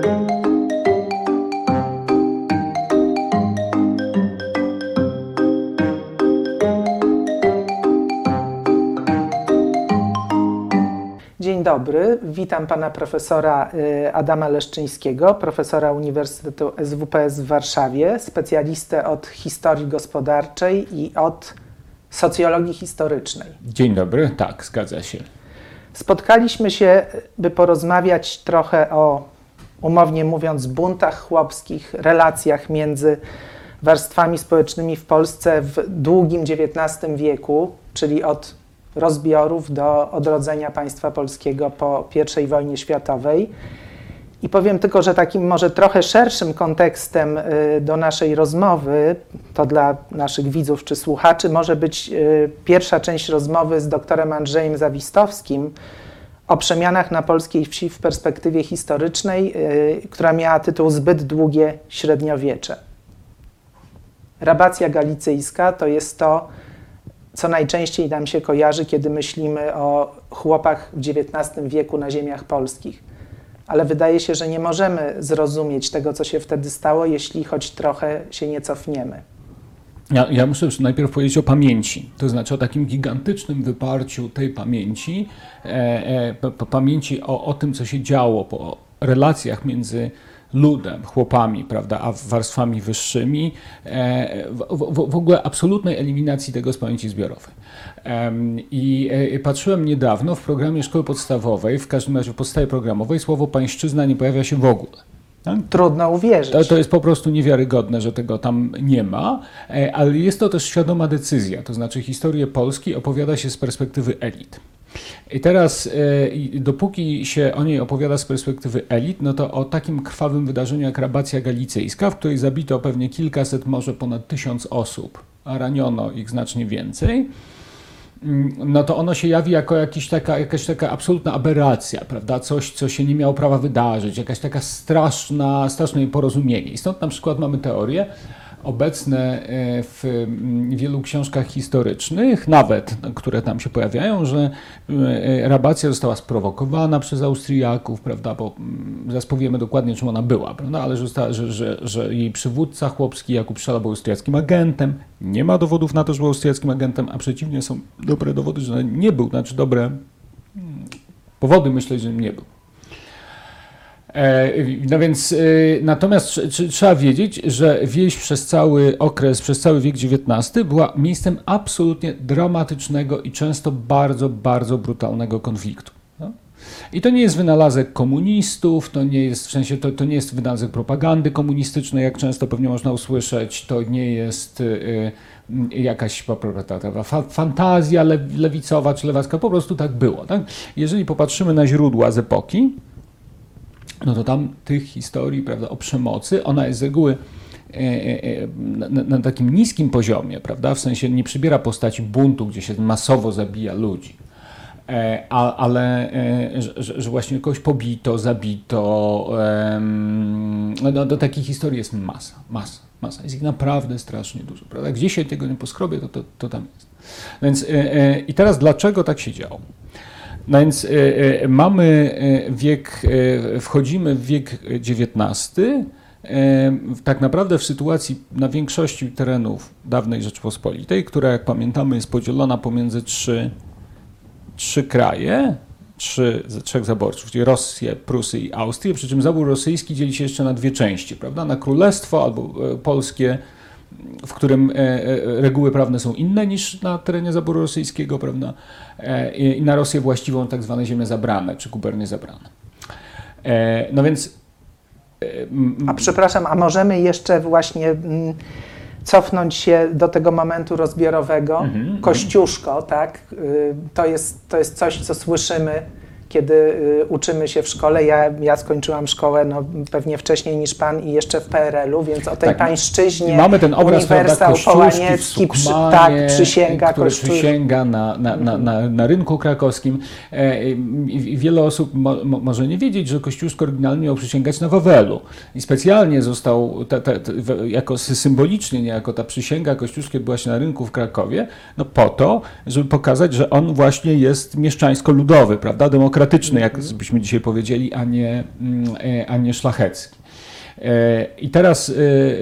Dzień dobry, witam pana profesora Adama Leszczyńskiego, profesora Uniwersytetu SWPS w Warszawie, specjalistę od historii gospodarczej i od socjologii historycznej. Dzień dobry, tak, zgadza się. Spotkaliśmy się, by porozmawiać trochę o, umownie mówiąc, buntach chłopskich, relacjach między warstwami społecznymi w Polsce w długim XIX wieku, czyli od rozbiorów do odrodzenia państwa polskiego po I wojnie światowej. I powiem tylko, że takim może trochę szerszym kontekstem do naszej rozmowy, to dla naszych widzów czy słuchaczy, może być pierwsza część rozmowy z doktorem Andrzejem Zawistowskim o przemianach na polskiej wsi w perspektywie historycznej, która miała tytuł Zbyt długie średniowiecze. Rabacja galicyjska to jest to, co najczęściej nam się kojarzy, kiedy myślimy o chłopach w XIX wieku na ziemiach polskich. Ale wydaje się, że nie możemy zrozumieć tego, co się wtedy stało, jeśli choć trochę się nie cofniemy. Ja muszę najpierw powiedzieć o pamięci, to znaczy o takim gigantycznym wyparciu tej pamięci, pamięci o tym, co się działo, po relacjach między ludem, chłopami, prawda, a warstwami wyższymi, w ogóle absolutnej eliminacji tego z pamięci zbiorowej. I patrzyłem niedawno w programie szkoły podstawowej, w każdym razie w podstawie programowej, słowo pańszczyzna nie pojawia się w ogóle. Tak? Trudno uwierzyć. To jest po prostu niewiarygodne, że tego tam nie ma, ale jest to też świadoma decyzja, to znaczy historię Polski opowiada się z perspektywy elit. I teraz, dopóki się o niej opowiada z perspektywy elit, no to o takim krwawym wydarzeniu jak rabacja galicyjska, w której zabito pewnie kilkaset, może ponad 1000 osób, a raniono ich znacznie więcej, no to ono się jawi jako jakaś taka absolutna aberracja, prawda? Coś, co się nie miało prawa wydarzyć, jakaś taka straszne nieporozumienie. I stąd na przykład mamy teorię obecne w wielu książkach historycznych, nawet które tam się pojawiają, że rabacja została sprowokowana przez Austriaków, prawda, bo zaraz powiemy dokładnie, czym ona była, prawda, ale że jej przywódca chłopski Jakub Strzela był austriackim agentem. Nie ma dowodów na to, że był austriackim agentem, a przeciwnie, są dobre dowody, że nie był, znaczy dobre powody myśleć, że nie był. No więc, natomiast trzeba wiedzieć, że wieś przez cały okres, przez cały wiek XIX była miejscem absolutnie dramatycznego i często bardzo, bardzo brutalnego konfliktu. No? I to nie jest wynalazek komunistów, to nie jest, w sensie to nie jest wynalazek propagandy komunistycznej, jak często pewnie można usłyszeć, to nie jest jakaś fantazja lewicowa czy lewacka, po prostu tak było. Tak? Jeżeli popatrzymy na źródła z epoki, no to tam tych historii, prawda, o przemocy, ona jest z reguły na takim niskim poziomie, prawda, w sensie nie przybiera postaci buntu, gdzie się masowo zabija ludzi, ale że właśnie kogoś pobito, zabito, no do takich historii jest masa. Jest ich naprawdę strasznie dużo, prawda, gdzie się tego nie poskrobię, to tam jest. Więc i teraz dlaczego tak się działo? No więc mamy wchodzimy w wiek XIX, tak naprawdę w sytuacji na większości terenów dawnej Rzeczypospolitej, która, jak pamiętamy, jest podzielona pomiędzy trzy kraje, trzech zaborców, czyli Rosję, Prusy i Austrię, przy czym zabór rosyjski dzieli się jeszcze na dwie części, prawda? Na królestwo albo polskie, w którym reguły prawne są inne niż na terenie zaboru rosyjskiego, prawda? I na Rosję właściwą tak zwane ziemie zabrane, czy gubernie zabrane. No więc... A przepraszam, a możemy jeszcze właśnie cofnąć się do tego momentu rozbiorowego? Kościuszko, tak? To jest coś, co słyszymy, kiedy uczymy się w szkole. Ja skończyłam szkołę pewnie wcześniej niż pan i jeszcze w PRL-u, więc o tej tak, pańszczyźnie mamy ten obraz, Uniwersał Połaniecki, przysięga który przysięga na rynku krakowskim. Wiele osób może nie wiedzieć, że Kościuszko oryginalnie miał przysięgać na Wawelu i specjalnie został jako symbolicznie, niejako ta przysięga Kościuszki odbyła się na rynku w Krakowie, no po to, żeby pokazać, że on właśnie jest mieszczańsko-ludowy, prawda, demokratyczny. arystokratyczny, jak byśmy dzisiaj powiedzieli, a nie szlachecki. I teraz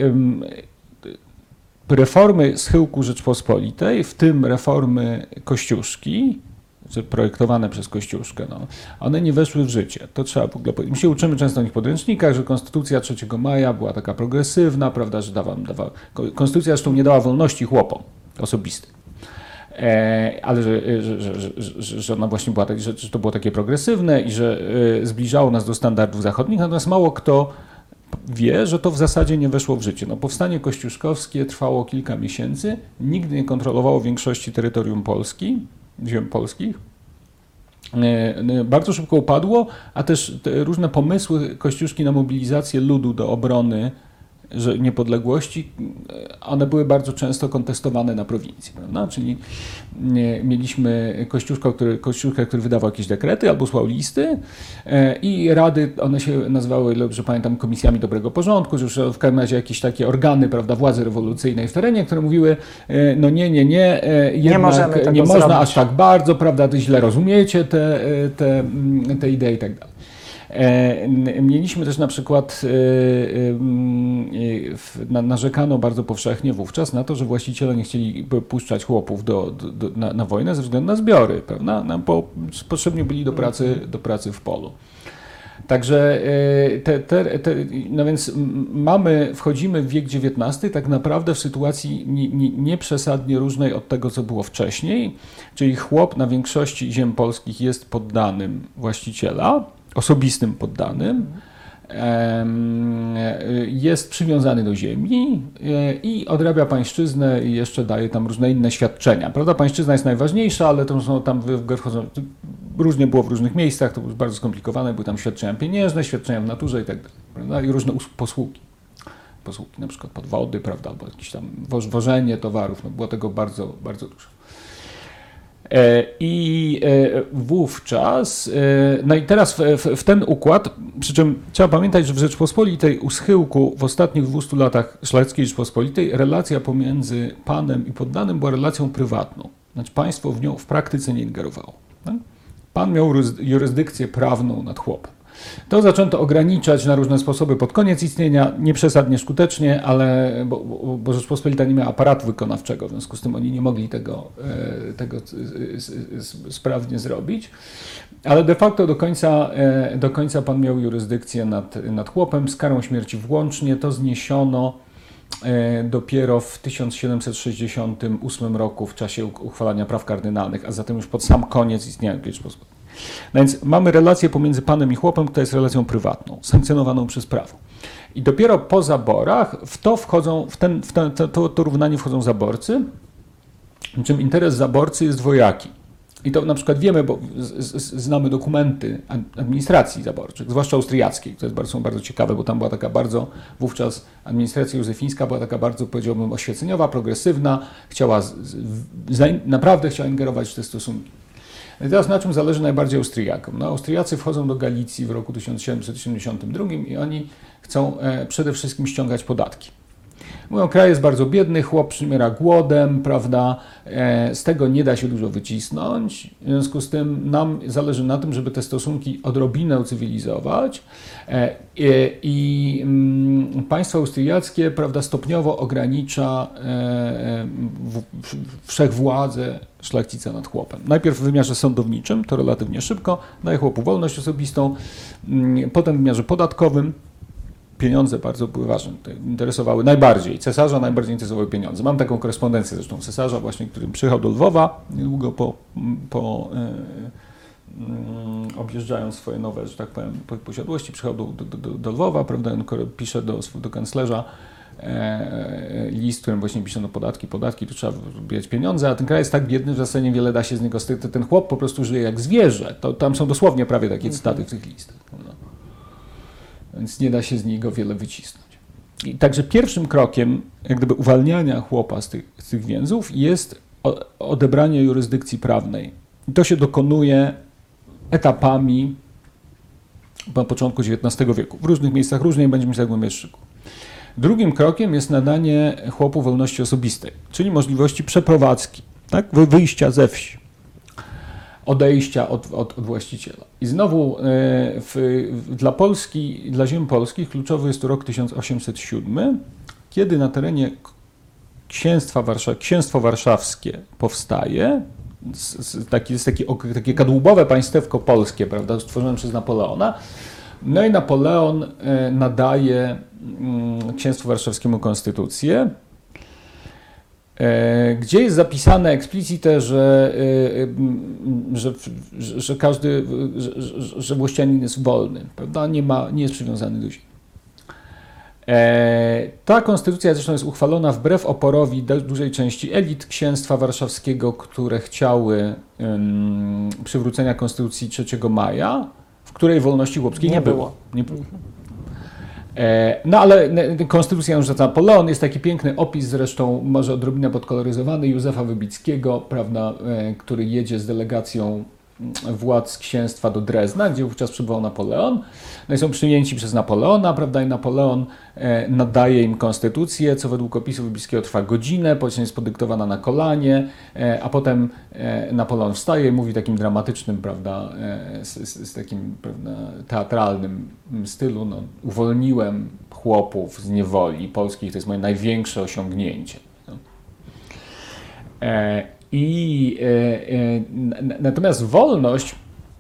reformy schyłku Rzeczpospolitej, w tym reformy Kościuszki, projektowane przez Kościuszkę, one nie weszły w życie. To trzeba w ogóle powiedzieć. My się uczymy często o nich podręcznikach, że Konstytucja 3 maja była taka progresywna, prawda, że Konstytucja zresztą nie dała wolności chłopom osobistych. Ale że ona właśnie była że to było takie progresywne i że zbliżało nas do standardów zachodnich, natomiast mało kto wie, że to w zasadzie nie weszło w życie. Powstanie kościuszkowskie trwało kilka miesięcy, nigdy nie kontrolowało większości terytorium Polski, ziem polskich. Bardzo szybko upadło, a też te różne pomysły Kościuszki na mobilizację ludu do obrony niepodległości, one były bardzo często kontestowane na prowincji, prawda? Czyli mieliśmy Kościuszkę, który wydawał jakieś dekrety albo słał listy i rady, one się nazywały, dobrze pamiętam, komisjami dobrego porządku, że już w każdym razie jakieś takie organy, prawda, władzy rewolucyjnej w terenie, które mówiły, no nie, jednak nie można aż tak bardzo, prawda, wy źle rozumiecie te idee i tak dalej. Mieliśmy też na przykład, narzekano bardzo powszechnie wówczas na to, że właściciele nie chcieli puszczać chłopów na wojnę ze względu na zbiory, prawda? Bo potrzebni byli do pracy w polu. Także no więc wchodzimy w wiek XIX tak naprawdę w sytuacji nie przesadnie różnej od tego, co było wcześniej, czyli chłop na większości ziem polskich jest poddanym właściciela, osobistym poddanym, jest przywiązany do ziemi i odrabia pańszczyznę i jeszcze daje tam różne inne świadczenia. Prawda? Pańszczyzna jest najważniejsza, ale to są tam różnie było w różnych miejscach, to było bardzo skomplikowane, były tam świadczenia pieniężne, świadczenia w naturze i tak dalej, i różne posługi. Posługi na przykład podwody, prawda, albo jakieś tam wożenie towarów, było tego bardzo, bardzo dużo. I wówczas, no i teraz w ten układ, przy czym trzeba pamiętać, że w Rzeczpospolitej u schyłku w ostatnich 200 latach szlacheckiej Rzeczpospolitej relacja pomiędzy panem i poddanym była relacją prywatną. Znaczy państwo w nią w praktyce nie ingerowało. Tak? Pan miał jurysdykcję prawną nad chłopem. To zaczęto ograniczać na różne sposoby pod koniec istnienia, nie przesadnie skutecznie, ale bo Rzeczpospolita nie miała aparatu wykonawczego, w związku z tym oni nie mogli tego sprawnie zrobić. Ale de facto do końca pan miał jurysdykcję nad chłopem z karą śmierci włącznie. To zniesiono dopiero w 1768 roku w czasie uchwalania praw kardynalnych, a zatem już pod sam koniec istnienia Rzeczpospolitej. No więc mamy relację pomiędzy panem i chłopem, która jest relacją prywatną, sankcjonowaną przez prawo. I dopiero po zaborach w to równanie wchodzą zaborcy, czym interes zaborcy jest dwojaki. I to na przykład wiemy, bo znamy dokumenty administracji zaborczych, zwłaszcza austriackiej, które są bardzo ciekawe, bo tam była taka bardzo, wówczas administracja józefińska była taka bardzo, powiedziałbym, oświeceniowa, progresywna, naprawdę chciała ingerować w te stosunki. I teraz na czym zależy najbardziej Austriakom? No, Austriacy wchodzą do Galicji w roku 1772 i oni chcą przede wszystkim ściągać podatki. Mówią, kraj jest bardzo biedny, chłop przymiera głodem, prawda, z tego nie da się dużo wycisnąć, w związku z tym nam zależy na tym, żeby te stosunki odrobinę ucywilizować i państwo austriackie, prawda, stopniowo ogranicza wszechwładzę szlachcica nad chłopem. Najpierw w wymiarze sądowniczym, to relatywnie szybko, daje chłopu wolność osobistą, potem w wymiarze podatkowym, pieniądze bardzo były ważne, interesowały najbardziej. Cesarza najbardziej interesowały pieniądze. Mam taką korespondencję zresztą cesarza właśnie, który przyjechał do Lwowa, niedługo objeżdżając swoje nowe, że tak powiem, posiadłości, przyjechał do Lwowa, prawda, on pisze do kanclerza list, w którym właśnie pisze podatki, tu trzeba zbierać pieniądze, a ten kraj jest tak biedny, że w zasadzie niewiele da się z niego, ten chłop po prostu żyje jak zwierzę. Tam są dosłownie prawie takie cytaty w tych listach. Prawda? Więc nie da się z niego wiele wycisnąć. I także pierwszym krokiem jak gdyby uwalniania chłopa z tych więzów jest odebranie jurysdykcji prawnej. I to się dokonuje etapami na początku XIX wieku. W różnych miejscach różnie, będziemy się zagłębiać szczegóły. Drugim krokiem jest nadanie chłopu wolności osobistej, czyli możliwości przeprowadzki, tak? Wyjścia ze wsi. odejścia od właściciela. I znowu dla Polski, dla ziem polskich kluczowy jest to rok 1807, kiedy na terenie Księstwo Warszawskie powstaje, jest takie kadłubowe państewko polskie, prawda, stworzone przez Napoleona. No i Napoleon nadaje Księstwu Warszawskiemu konstytucję, gdzie jest zapisane explicite, że włościanin jest wolny, prawda, nie jest przywiązany do ziemi. Ta konstytucja zresztą jest uchwalona wbrew oporowi dużej części elit Księstwa Warszawskiego, które chciały przywrócenia Konstytucji 3 maja, w której wolności chłopskiej nie było. No ale konstytucja już za Napoleon, jest taki piękny opis, zresztą może odrobinę podkoloryzowany, Józefa Wybickiego, prawda, który jedzie z delegacją władz księstwa do Drezna, gdzie wówczas przybywał Napoleon. No i są przyjęci przez Napoleona, prawda, i Napoleon nadaje im konstytucję, co według opisu Wybickiego trwa godzinę, potem jest podyktowana na kolanie, a potem Napoleon wstaje i mówi takim dramatycznym, prawda, z takim, prawda, teatralnym stylu, no, uwolniłem chłopów z niewoli polskich, to jest moje największe osiągnięcie. No. Natomiast wolność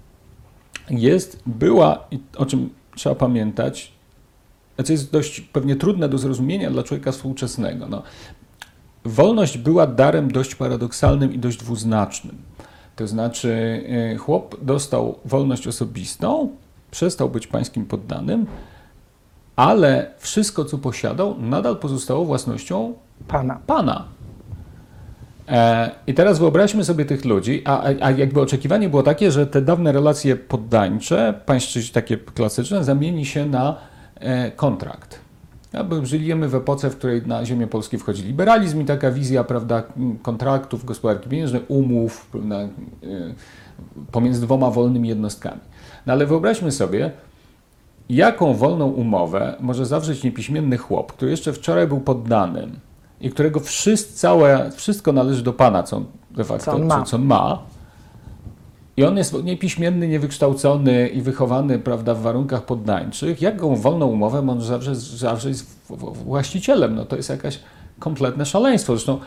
była, o czym trzeba pamiętać, co jest dość pewnie trudne do zrozumienia dla człowieka współczesnego. No, wolność była darem dość paradoksalnym i dość dwuznacznym. To znaczy chłop dostał wolność osobistą, przestał być pańskim poddanym, ale wszystko, co posiadał, nadal pozostało własnością pana. I teraz wyobraźmy sobie tych ludzi, a jakby oczekiwanie było takie, że te dawne relacje poddańcze, pańszczyźni takie klasyczne, zamieni się na kontrakt. Bo żyjemy w epoce, w której na ziemię polskie wchodzi liberalizm i taka wizja, prawda, kontraktów, gospodarki pieniężnej, umów, prawda, pomiędzy dwoma wolnymi jednostkami. No ale wyobraźmy sobie, jaką wolną umowę może zawrzeć niepiśmienny chłop, który jeszcze wczoraj był poddanym, i którego wszystko należy do pana, co on de facto co on ma. I on jest niepiśmienny, niewykształcony i wychowany, prawda, w warunkach poddańczych. Jaką wolną umowę może zawrzeć z właścicielem? No to jest jakieś kompletne szaleństwo. Zresztą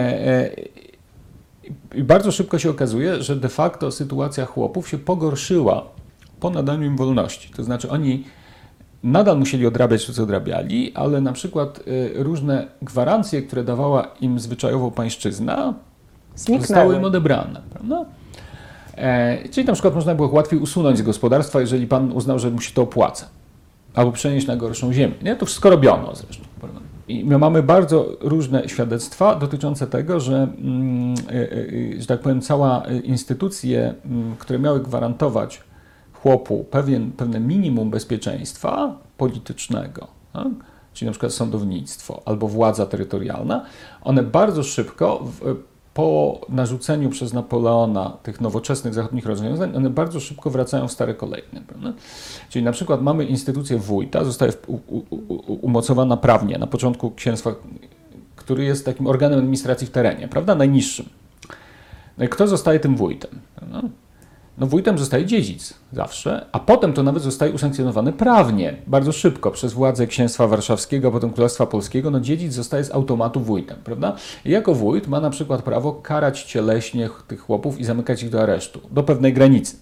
i bardzo szybko się okazuje, że de facto sytuacja chłopów się pogorszyła po nadaniu im wolności. To znaczy oni nadal musieli odrabiać to, co odrabiali, ale na przykład różne gwarancje, które dawała im zwyczajowo pańszczyzna, zostały im odebrane. Prawda? Czyli na przykład można było łatwiej usunąć z gospodarstwa, jeżeli pan uznał, że mu się to opłaca, albo przenieść na gorszą ziemię. Nie? To wszystko robiono zresztą. Prawda? I my mamy bardzo różne świadectwa dotyczące tego, że tak powiem, cała instytucje, które miały gwarantować chłopu pewne minimum bezpieczeństwa politycznego, tak? Czyli na przykład sądownictwo albo władza terytorialna, one bardzo szybko po narzuceniu przez Napoleona tych nowoczesnych zachodnich rozwiązań, one bardzo szybko wracają w stare kolejne. Prawda? Czyli na przykład mamy instytucję wójta, zostaje umocowana prawnie na początku księstwa, który jest takim organem administracji w terenie, prawda, najniższym. No i kto zostaje tym wójtem? Prawda? No wójtem zostaje dziedzic zawsze, a potem to nawet zostaje usankcjonowane prawnie, bardzo szybko przez władze Księstwa Warszawskiego, a potem Królestwa Polskiego. No dziedzic zostaje z automatu wójtem, prawda? I jako wójt ma na przykład prawo karać cieleśnie tych chłopów i zamykać ich do aresztu, do pewnej granicy.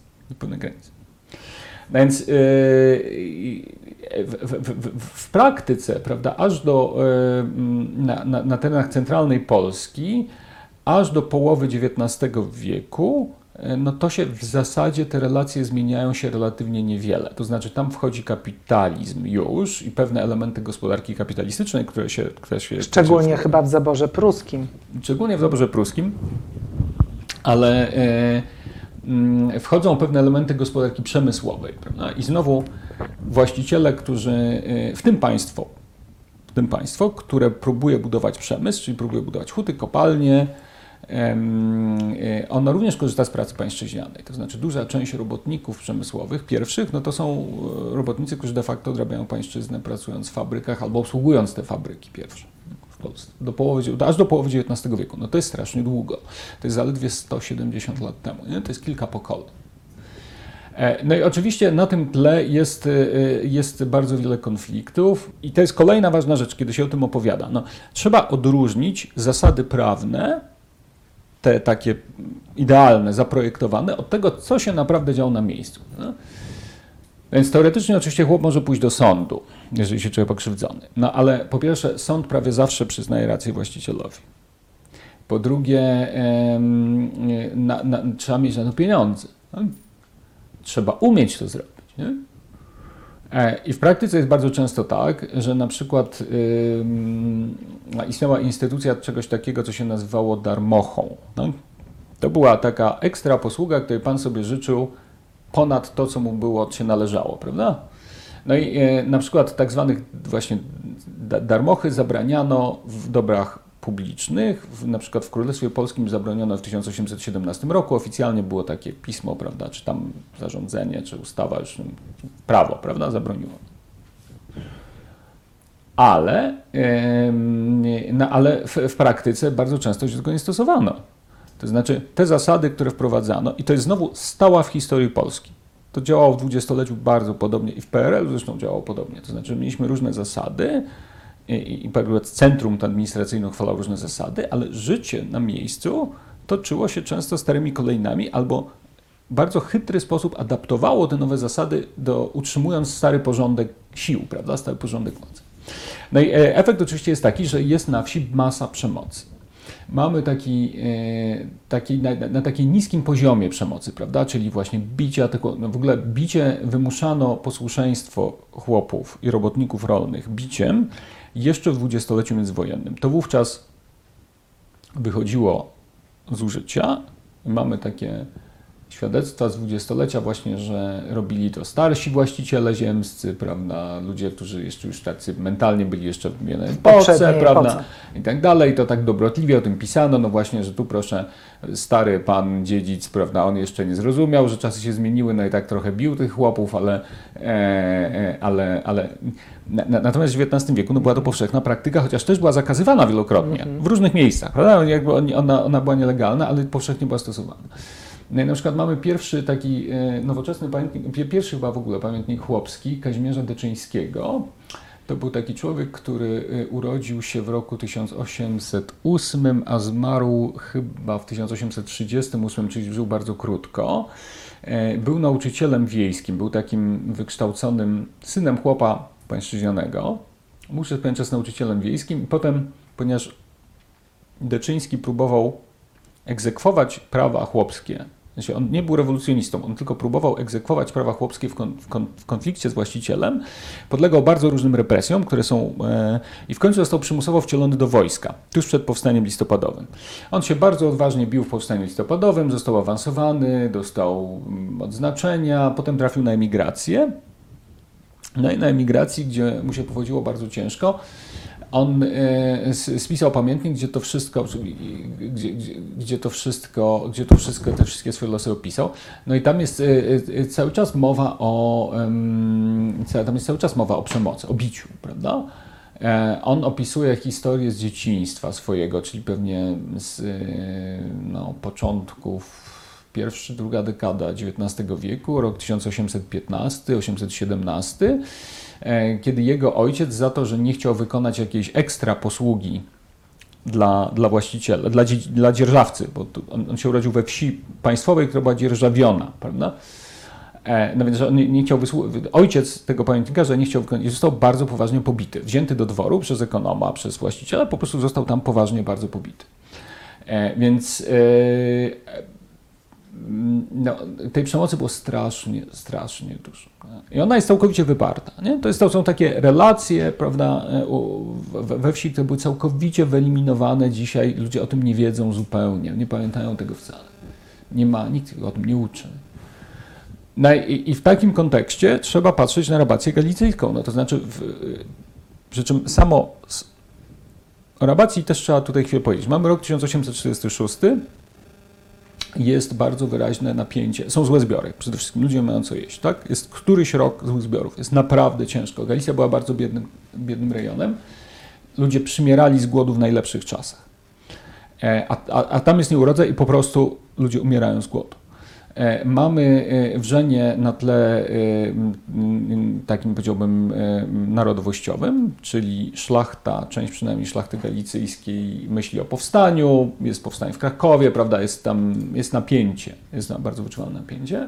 Więc w praktyce, prawda, aż na terenach centralnej Polski, aż do połowy XIX wieku, no to się w zasadzie te relacje zmieniają się relatywnie niewiele. To znaczy tam wchodzi kapitalizm już i pewne elementy gospodarki kapitalistycznej, które się szczególnie chyba w zaborze pruskim. Szczególnie w zaborze pruskim, ale wchodzą pewne elementy gospodarki przemysłowej, prawda? I znowu właściciele, którzy, w tym państwo, które próbuje budować przemysł, czyli próbuje budować huty, kopalnie, ono również korzysta z pracy pańszczyźnianej. To znaczy duża część robotników przemysłowych pierwszych, no to są robotnicy, którzy de facto odrabiają pańszczyznę, pracując w fabrykach albo obsługując te fabryki pierwsze. Polsce, aż do połowy XIX wieku. No to jest strasznie długo. To jest zaledwie 170 lat temu. Nie? To jest kilka pokoleń. No i oczywiście na tym tle jest bardzo wiele konfliktów i to jest kolejna ważna rzecz, kiedy się o tym opowiada. No, trzeba odróżnić zasady prawne, te takie idealne, zaprojektowane, od tego, co się naprawdę działo na miejscu. No? Więc teoretycznie oczywiście chłop może pójść do sądu, jeżeli się czuje pokrzywdzony. No ale po pierwsze, sąd prawie zawsze przyznaje rację właścicielowi. Po drugie, trzeba mieć na to pieniądze. No? Trzeba umieć to zrobić. Nie? I w praktyce jest bardzo często tak, że na przykład istniała instytucja czegoś takiego, co się nazywało darmochą. No? To była taka ekstra posługa, której pan sobie życzył ponad to, co mu się należało, prawda? No i na przykład tak zwanych właśnie darmochy zabraniano w dobrach publicznych. Na przykład w Królestwie Polskim zabroniono w 1817 roku. Oficjalnie było takie pismo, prawda, czy tam zarządzenie, czy ustawa, już prawo, prawda, zabroniło. Ale w praktyce bardzo często się tego nie stosowano. To znaczy te zasady, które wprowadzano, i to jest znowu stała w historii Polski. To działało w dwudziestoleciu bardzo podobnie i w PRL zresztą działało podobnie. To znaczy mieliśmy różne zasady, i centrum administracyjne uchwalało różne zasady, ale życie na miejscu toczyło się często starymi kolejnami albo w bardzo chytry sposób adaptowało te nowe zasady, utrzymując stary porządek sił, prawda, stary porządek mocy. No i efekt oczywiście jest taki, że jest na wsi masa przemocy. Mamy na takim niskim poziomie przemocy, prawda, czyli właśnie bicia, w ogóle bicie, wymuszano posłuszeństwo chłopów i robotników rolnych biciem, jeszcze w dwudziestoleciu międzywojennym. To wówczas wychodziło z użycia. Mamy takie świadectwa z dwudziestolecia właśnie, że robili to starsi właściciele ziemscy, prawda, ludzie, którzy jeszcze już tacy mentalnie byli jeszcze w epoce, prawda, i tak dalej. To tak dobrotliwie o tym pisano, no właśnie, że tu proszę, stary pan dziedzic, prawda, on jeszcze nie zrozumiał, że czasy się zmieniły, no i tak trochę bił tych chłopów, natomiast w XIX wieku była to powszechna praktyka, chociaż też była zakazywana wielokrotnie, w różnych miejscach, prawda, jakby ona była nielegalna, ale powszechnie była stosowana. No i na przykład mamy pierwszy taki nowoczesny pamiętnik, pierwszy chyba w ogóle pamiętnik chłopski Kazimierza Deczyńskiego. To był taki człowiek, który urodził się w roku 1808, a zmarł chyba w 1838, czyli żył bardzo krótko. Był nauczycielem wiejskim, był takim wykształconym synem chłopa pańszczyźnianego. Był przez pewien czas nauczycielem wiejskim i potem, ponieważ Deczyński próbował egzekwować prawa chłopskie, znaczy on nie był rewolucjonistą, on tylko próbował egzekwować prawa chłopskie w konflikcie z właścicielem, podlegał bardzo różnym represjom, które są i w końcu został przymusowo wcielony do wojska, tuż przed powstaniem listopadowym. On się bardzo odważnie bił w powstaniu listopadowym, został awansowany, dostał odznaczenia, potem trafił na emigrację. No i na emigracji, gdzie mu się powodziło bardzo ciężko, on spisał pamiętnik, gdzie to wszystko, te wszystkie swoje losy opisał. No i tam jest cały czas mowa o przemocy, o biciu, prawda? On opisuje historię z dzieciństwa swojego, czyli pewnie z początków druga dekada XIX wieku, rok 1815-1817, kiedy jego ojciec za to, że nie chciał wykonać jakiejś ekstra posługi dla właściciela, dla dzierżawcy, bo on się urodził we wsi państwowej, która była dzierżawiona, prawda? No więc on nie chciał ojciec tego pamiętnikarza nie chciał wykonać i został bardzo poważnie pobity. Wzięty do dworu przez ekonoma, przez właściciela, po prostu został tam poważnie bardzo pobity. Więc tej przemocy było strasznie dużo. I ona jest całkowicie wyparta. Nie? To są takie relacje, prawda, we wsi, które były całkowicie wyeliminowane dzisiaj. Ludzie o tym nie wiedzą zupełnie, nie pamiętają tego wcale. Nikt o tym nie uczy. No i w takim kontekście trzeba patrzeć na rabację galicyjską. No to znaczy, przy czym o rabacji też trzeba tutaj chwilę powiedzieć. Mamy rok 1846, jest bardzo wyraźne napięcie. Są złe zbiory, przede wszystkim ludzie mają co jeść, tak? Jest któryś rok złych zbiorów, jest naprawdę ciężko. Galicja była bardzo biednym rejonem. ludzie przymierali z głodu w najlepszych czasach. A tam jest nieurodzaj i po prostu ludzie umierają z głodu. Mamy wrzenie na tle takim, powiedziałbym, narodowościowym, czyli szlachta, część przynajmniej szlachty galicyjskiej myśli o powstaniu, jest powstanie w Krakowie, prawda, jest napięcie, jest bardzo wyczuwalne napięcie.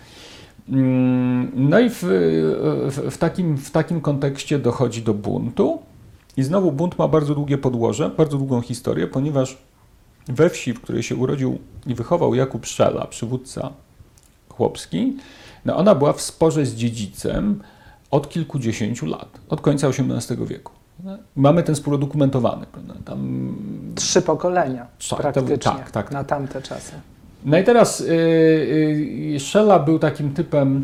No i w takim kontekście dochodzi do buntu i znowu bunt ma bardzo długie podłoże, bardzo długą historię, ponieważ we wsi, w której się urodził i wychował Jakub Szela, przywódca chłopski, no ona była w sporze z dziedzicem od kilkudziesięciu lat, od końca XVIII wieku. Mamy ten spór udokumentowany. Tam 3 pokolenia praktycznie tak. na tamte czasy. No i teraz Szela był takim typem,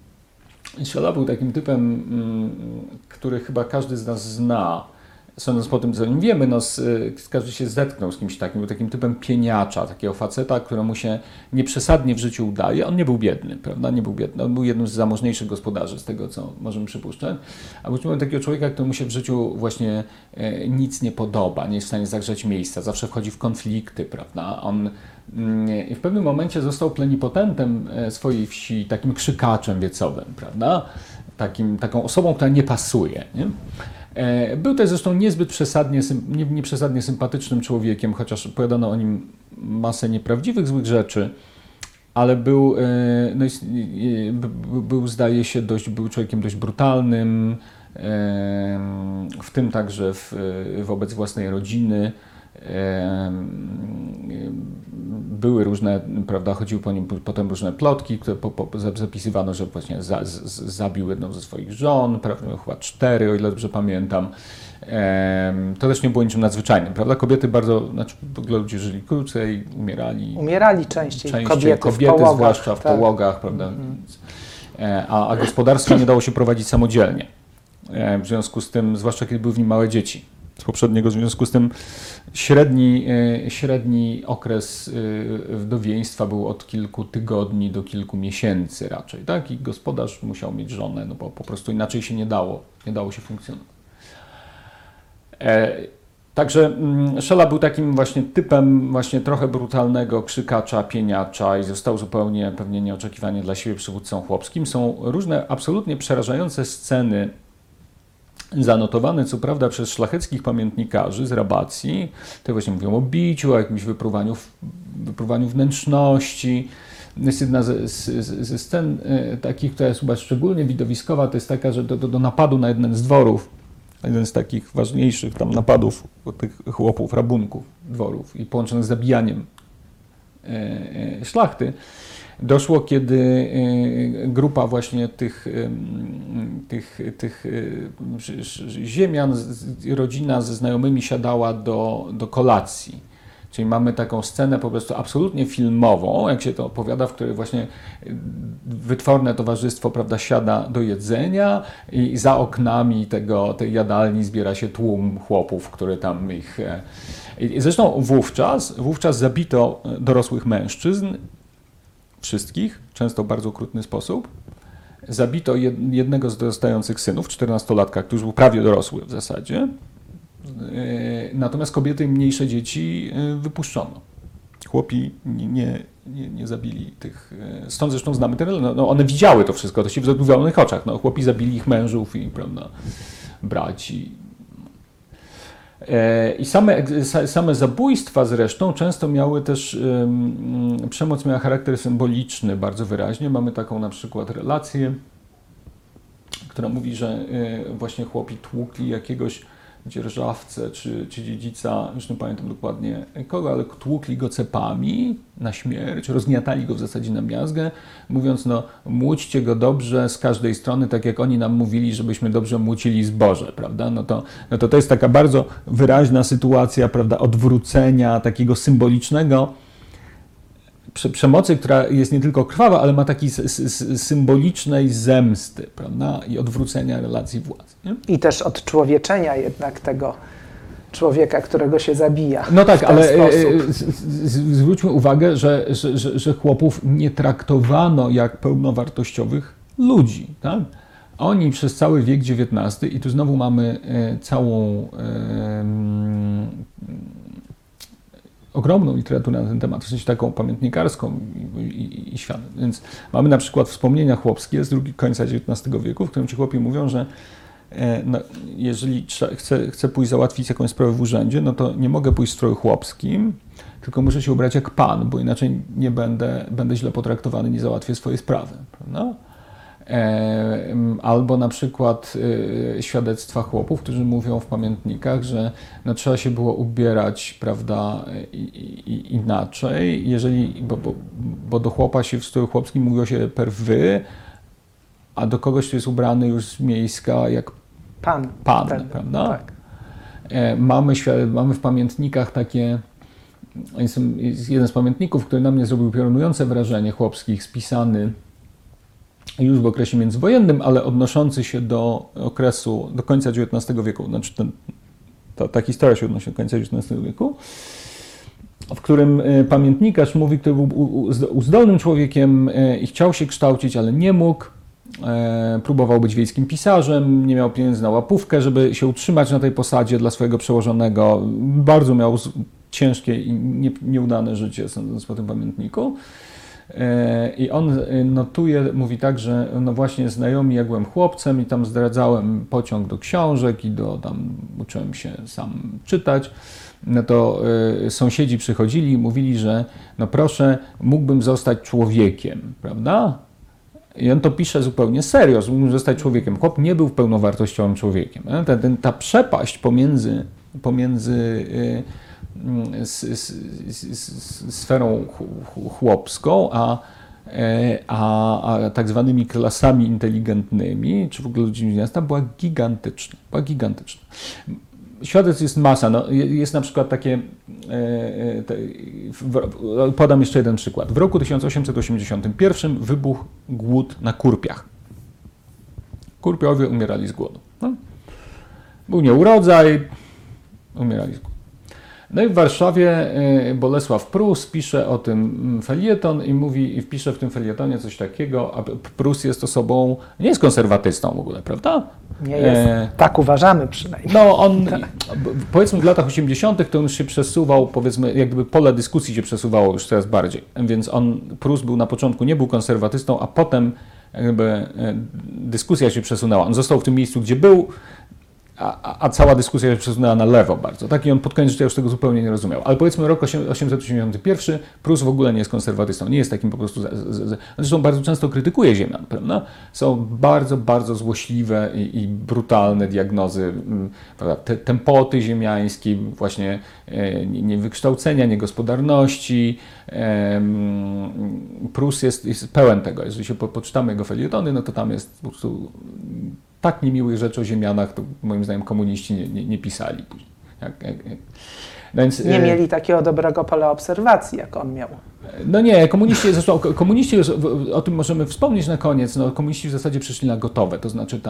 który chyba każdy z nas zna, sądząc po tym, co o nim wiemy, każdy się zetknął z kimś takim, był takim typem pieniacza, takiego faceta, któremu się nieprzesadnie w życiu udaje. On nie był biedny, prawda? Nie był biedny. On był jednym z zamożniejszych gospodarzy, z tego, co możemy przypuszczać. A być może takiego człowieka, któremu się w życiu właśnie nic nie podoba, nie jest w stanie zagrzać miejsca, zawsze wchodzi w konflikty, prawda? On i w pewnym momencie został plenipotentem swojej wsi, takim krzykaczem wiecowym, prawda? Taką osobą, która nie pasuje, nie? Był też zresztą niezbyt nieprzesadnie sympatycznym człowiekiem, chociaż opowiadano o nim masę nieprawdziwych, złych rzeczy, ale był zdaje się, był człowiekiem dość brutalnym, w tym także wobec własnej rodziny. Były różne, prawda, chodziły po nim potem różne plotki, które zapisywano, że właśnie zabił jedną ze swoich żon, prawda, chyba 4, o ile dobrze pamiętam. To też nie było niczym nadzwyczajnym, prawda? Kobiety w ogóle ludzie żyli krócej, umierali. Umierali częściej kobiety w pałogach, zwłaszcza w pałogach, prawda? A gospodarstwa nie dało się prowadzić samodzielnie. W związku z tym, zwłaszcza kiedy były w nim małe dzieci. Z poprzedniego, w związku z tym średni okres wdowieństwa był od kilku tygodni do kilku miesięcy raczej, tak? I gospodarz musiał mieć żonę, no bo po prostu inaczej się nie dało się funkcjonować. Także Szela był takim właśnie typem właśnie trochę brutalnego krzykacza, pieniacza i został zupełnie pewnie nieoczekiwanie dla siebie przywódcą chłopskim. Są różne absolutnie przerażające sceny zanotowane, co prawda, przez szlacheckich pamiętnikarzy z Rabacji. Te właśnie mówią o biciu, o jakimś wypruwaniu wnętrzności. Jest jedna ze scen takich, która jest chyba szczególnie widowiskowa, to jest taka, że do napadu na jeden z dworów, jeden z takich ważniejszych tam napadów tych chłopów, rabunków dworów i połączonych z zabijaniem szlachty, doszło, kiedy grupa właśnie tych ziemian, rodzina ze znajomymi siadała do kolacji. Czyli mamy taką scenę po prostu absolutnie filmową, jak się to opowiada, w której właśnie wytworne towarzystwo, prawda, siada do jedzenia i za oknami tej jadalni zbiera się tłum chłopów, który tam ich... I zresztą wówczas zabito dorosłych mężczyzn, wszystkich, często w bardzo okrutny sposób. Zabito jednego z dorastających synów, 14-latka, który już był prawie dorosły w zasadzie. Natomiast kobiety i mniejsze dzieci wypuszczono. Chłopi nie zabili tych... Stąd zresztą znamy ten... one widziały to wszystko, to się wydobywało na ich oczach. Chłopi zabili ich mężów i, prawda, braci. I same zabójstwa zresztą często miały też, przemoc miała charakter symboliczny bardzo wyraźnie. Mamy taką na przykład relację, która mówi, że właśnie chłopi tłukli jakiegoś dzierżawcę czy dziedzica, już nie pamiętam dokładnie kogo, ale tłukli go cepami na śmierć, rozgniatali go w zasadzie na miazgę, mówiąc, młóćcie go dobrze z każdej strony, tak jak oni nam mówili, żebyśmy dobrze młócili zboże, prawda? To jest taka bardzo wyraźna sytuacja, prawda, odwrócenia takiego symbolicznego przemocy, która jest nie tylko krwawa, ale ma takiej symbolicznej zemsty, prawda, i odwrócenia relacji władzy. Nie? I też odczłowieczenia jednak tego człowieka, którego się zabija. No tak, ale zwróćmy uwagę, że chłopów nie traktowano jak pełnowartościowych ludzi, tak? Oni przez cały wiek XIX, i tu znowu mamy całą ogromną literaturę na ten temat, w sensie taką pamiętnikarską i świat. Więc mamy na przykład wspomnienia chłopskie z końca XIX wieku, w którym ci chłopi mówią, że no, jeżeli chcę pójść załatwić jakąś sprawę w urzędzie, no to nie mogę pójść w stroju chłopskim, tylko muszę się ubrać jak pan, bo inaczej nie będę źle potraktowany, nie załatwię swojej sprawy. Prawda? Albo na przykład świadectwa chłopów, którzy mówią w pamiętnikach, że no, trzeba się było ubierać, prawda, inaczej, bo do chłopa się w stroju chłopskim mówiło się per wy, a do kogoś, kto jest ubrany już z miejska jak pan, prawda? Tak. Mamy w pamiętnikach takie, jest jeden z pamiętników, który na mnie zrobił piorunujące wrażenie, chłopskich, spisany już w okresie międzywojennym, ale odnoszący się do okresu, do końca XIX wieku, znaczy ta historia się odnosi do końca XIX wieku, w którym pamiętnikarz mówi, który był uzdolnym człowiekiem i chciał się kształcić, ale nie mógł. Próbował być wiejskim pisarzem, nie miał pieniędzy na łapówkę, żeby się utrzymać na tej posadzie dla swojego przełożonego. Bardzo miał ciężkie i nieudane życie, sądząc po tym pamiętniku. I on notuje, mówi tak, że no właśnie znajomi, jak byłem chłopcem i tam zdradzałem pociąg do książek i tam uczyłem się sam czytać, no to sąsiedzi przychodzili i mówili, że no proszę, mógłbym zostać człowiekiem, prawda? I on to pisze zupełnie serio, że mógłbym zostać człowiekiem. Chłop nie był pełnowartościowym człowiekiem. Ta przepaść pomiędzy sferą chłopską, a tak zwanymi klasami inteligentnymi, czy w ogóle ludźmi z miasta, była gigantyczna. Świadectw jest masa. No, jest na przykład takie, podam jeszcze jeden przykład. W roku 1881 wybuchł głód na Kurpiach. Kurpiowie umierali z głodu. No. Był nieurodzaj, umierali z głodu. No i w Warszawie Bolesław Prus pisze o tym felieton i wpisze w tym felietonie coś takiego, a Prus jest osobą, nie jest konserwatystą w ogóle, prawda? Nie jest. Tak uważamy przynajmniej. No on, powiedzmy w latach 80. to już się przesuwał, powiedzmy, jak gdyby pole dyskusji się przesuwało już coraz bardziej. Więc Prus był na początku, nie był konserwatystą, a potem jakby dyskusja się przesunęła. On został w tym miejscu, gdzie był, a cała dyskusja się przesunęła na lewo bardzo. Tak? I on pod koniec życia już tego zupełnie nie rozumiał. Ale powiedzmy rok 1881, Prus w ogóle nie jest konserwatystą, nie jest takim po prostu... Zresztą bardzo często krytykuje Ziemian, prawda? Są bardzo, bardzo złośliwe i brutalne diagnozy, prawda? Tempoty ziemiańskiej, właśnie niewykształcenia, niegospodarności. Prus jest pełen tego. Jeżeli się poczytamy jego felietony, no to tam jest po prostu... Tak niemiłych rzeczy o Ziemianach, to moim zdaniem komuniści nie pisali. Więc, nie mieli takiego dobrego pola obserwacji, jak on miał. No nie, komuniści, o tym możemy wspomnieć na koniec, no, komuniści w zasadzie przyszli na gotowe, to znaczy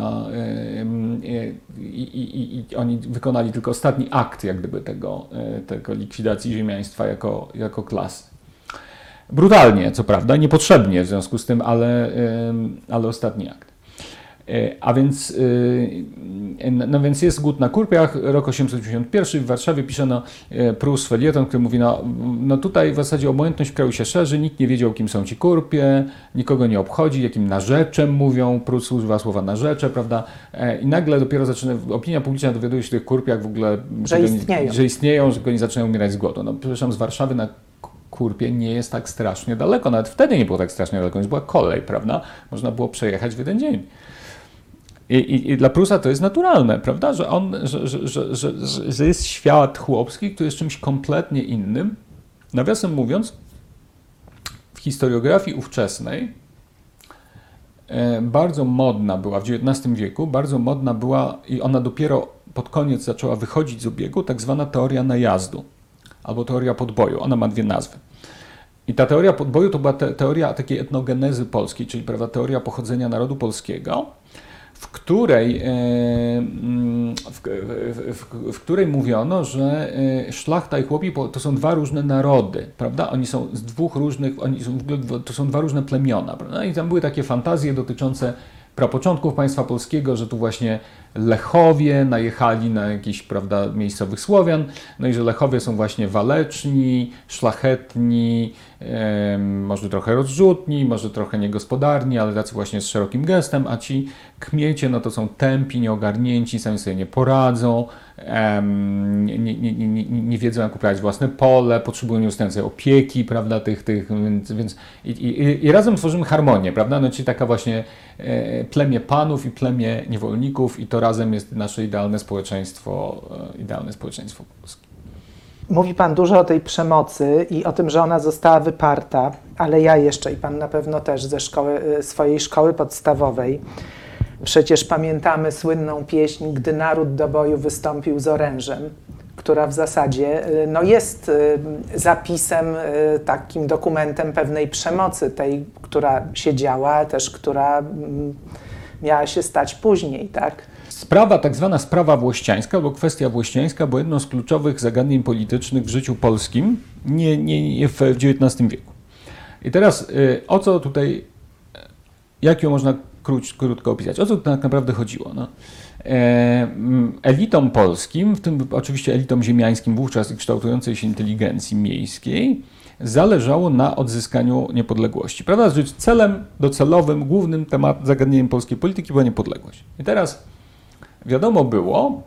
oni wykonali tylko ostatni akt jak gdyby tego likwidacji ziemiaństwa jako klasy. Brutalnie, co prawda, niepotrzebnie w związku z tym, ale ostatni akt. A więc, no więc jest głód na Kurpiach, rok 1881, w Warszawie pisze Prus felieton, który mówi, no tutaj w zasadzie obojętność kraju się szerzy, nikt nie wiedział, kim są ci Kurpie, nikogo nie obchodzi, jakim narzeczem mówią, Prus używa słowa narzecze, prawda, i nagle dopiero opinia publiczna dowiaduje się o tych Kurpiach w ogóle, że istnieją, że oni zaczynają umierać z głodu. No przepraszam, z Warszawy na Kurpie nie jest tak strasznie daleko, nawet wtedy nie było tak strasznie daleko, więc była kolej, prawda, można było przejechać w jeden dzień. I dla Prusa to jest naturalne, prawda, że jest świat chłopski, który jest czymś kompletnie innym. Nawiasem mówiąc, w historiografii ówczesnej bardzo modna była, w XIX wieku, bardzo modna była i ona dopiero pod koniec zaczęła wychodzić z obiegu, tak zwana teoria najazdu albo teoria podboju. Ona ma dwie nazwy. I ta teoria podboju to była teoria takiej etnogenezy polskiej, czyli prawda, teoria pochodzenia narodu polskiego, w której mówiono, że szlachta i chłopi to są dwa różne narody, prawda? Oni są z dwóch różnych, to są dwa różne plemiona, prawda? I tam były takie fantazje dotyczące prapoczątków państwa polskiego, że tu właśnie Lechowie najechali na jakichś, prawda, miejscowych Słowian, no i że Lechowie są właśnie waleczni, szlachetni, może trochę rozrzutni, może trochę niegospodarni, ale tacy właśnie z szerokim gestem, a ci kmiecie, no to są tępi, nieogarnięci, sami sobie nie poradzą, nie wiedzą, jak uprawiać własne pole, potrzebują nieustającej opieki, prawda, więc i razem tworzymy harmonię, prawda, no czyli taka właśnie plemię panów i plemię niewolników i to razem jest nasze idealne społeczeństwo polskie. Mówi Pan dużo o tej przemocy i o tym, że ona została wyparta, ale ja jeszcze i Pan na pewno też ze swojej szkoły podstawowej przecież pamiętamy słynną pieśń "Gdy naród do boju wystąpił z orężem", która w zasadzie no, jest zapisem, takim dokumentem pewnej przemocy, tej, która się działa, też która miała się stać później, tak? Tak zwana sprawa włościańska, albo kwestia włościańska, była jedną z kluczowych zagadnień politycznych w życiu polskim w XIX wieku. I teraz o co tutaj, jak ją można krótko opisać? O co tak naprawdę chodziło? No, elitom polskim, w tym oczywiście elitom ziemiańskim wówczas i kształtującej się inteligencji miejskiej, zależało na odzyskaniu niepodległości. Prawda, że celem docelowym, głównym zagadnieniem polskiej polityki była niepodległość. I teraz wiadomo było,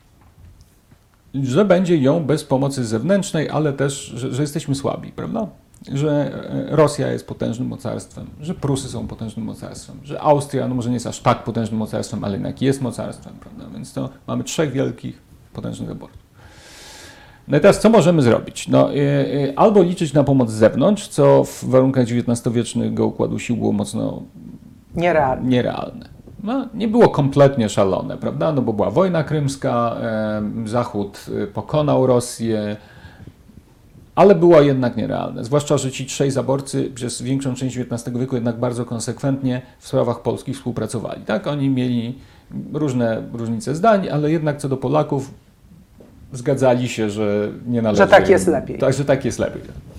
że będzie ją bez pomocy zewnętrznej, ale też, że jesteśmy słabi, prawda? Że Rosja jest potężnym mocarstwem, że Prusy są potężnym mocarstwem, że Austria, no może nie jest aż tak potężnym mocarstwem, ale jednak jest mocarstwem, prawda? Więc to mamy 3 wielkich, potężnych zaborców. No i teraz co możemy zrobić? No, albo liczyć na pomoc z zewnątrz, co w warunkach XIX-wiecznego układu sił było mocno nierealne. No, nie było kompletnie szalone, prawda? No bo była wojna krymska, Zachód pokonał Rosję, ale było jednak nierealne. Zwłaszcza, że ci 3 zaborcy przez większą część XIX wieku jednak bardzo konsekwentnie w sprawach polskich współpracowali. Tak? Oni mieli różnice zdań, ale jednak co do Polaków zgadzali się, że nie należy... Że tak jest lepiej. Tak, że tak jest lepiej.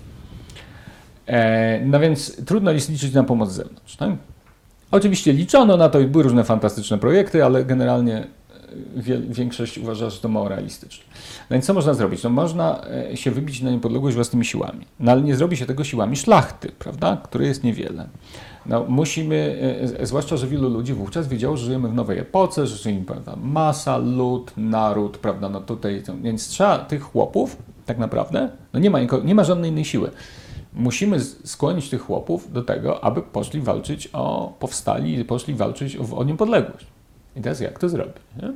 No więc trudno jest liczyć na pomoc z zewnątrz. Tak? Oczywiście liczono na to i były różne fantastyczne projekty, ale generalnie większość uważa, że to mało realistyczne. No więc co można zrobić? No można się wybić na niepodległość własnymi siłami, no ale nie zrobi się tego siłami szlachty, prawda, które jest niewiele. No musimy, zwłaszcza, że wielu ludzi wówczas wiedziało, że żyjemy w nowej epoce, że żyjemy, prawda, masa, lud, naród, prawda, no tutaj, więc trzeba tych chłopów, tak naprawdę, no nie ma żadnej innej siły. Musimy skłonić tych chłopów do tego, aby poszli walczyć poszli walczyć o niepodległość. I teraz jak to zrobić? Nie?